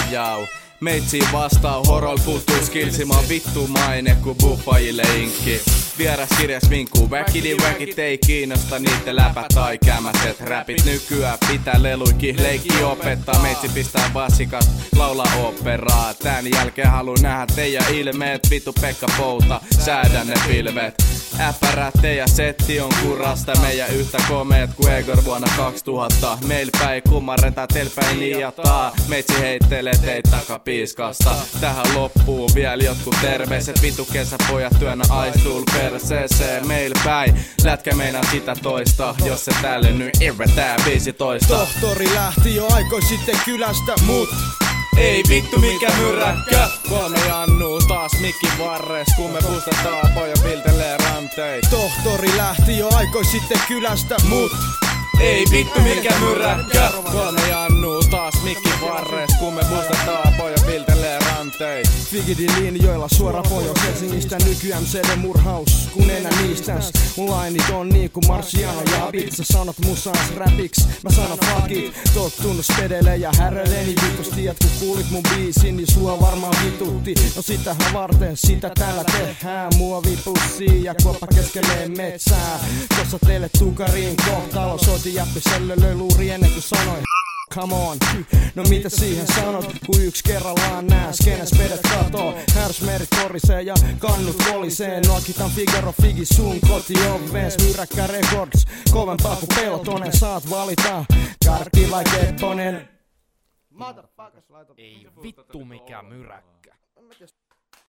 Jau. Meitsi vastaa, horol puuttuu skillsi, mä oon vittu maine ku buffajille inkki. Vieras kirjas vinkuu, väkit ei kiinnosta niitten läpät tai kämäset räpit. Nykyään pitää leluikki, leikki opettaa, meitsi pistää bassikas, laulaa operaa. Tän jälkeen haluun nähdä teidän ilmeet, vittu Pekka Pouta, säädä ne pilvet. Äppärät teidän setti on kurasta, meidän yhtä komeet ku Egor vuonna 2000. Meil päin kumarreta, teil päin liiataa, meitsi heittelee teitä takapiiskasta. Tähän loppuu vielä jotkut terveiset, vittu kesäpojat työnä aistuul perseeseen. Meil päin, lätkä meinaa sitä toista, jos se tälle nyt irvetää 15. Tohtori lähti jo aikoi sitten kylästä, mut ei vittu mikä myräkkä. 3 jannuu taas mikki varres, kun me pustetaan poja piltelee ranteita. Tohtori lähti jo aikoi sitten kylästä, mut ei vittu mikä myräkkä. 3 jannuu taas mikki varres, kun me pustetaan poja piltelee ranteita. Figidin linjoilla suora pohjois Helsingistä, nyky MCD murhaus, kun enää niistäs. Mun lainit on niinku Marciano ja Beat. Sä sanot musaans räpiks, mä sanon fuck it. Tottunut spedele ja häröileni vitus. Tiedät kun kuulit mun biisin, niin sua varmaan vitutti. No sitähän varten, sitä täällä tehdään. Muovipussi ja kuoppa keskelee metsää. Tossa teille tukariin kohtalo. Soitin jäppiselle, löi luuri ennen kuin sanoin come on, no mitä siihen sanot, kun yks kerrallaan nää skenes vedet katoo. Härsmerit korisee ja kannut kolisee. Nokitan Figaro Figi sun kotiovens. Myräkkä Records, kovempaa ku Peltonen. Saat valita, karkki vai Kepponen. Ei vittu mikä myräkkä.